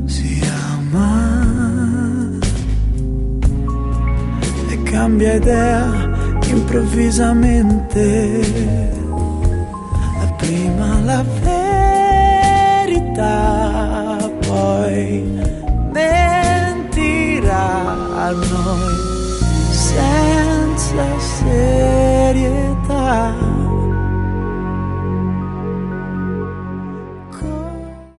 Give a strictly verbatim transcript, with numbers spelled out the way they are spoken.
si ama e cambia idea improvvisamente. La prima la vedi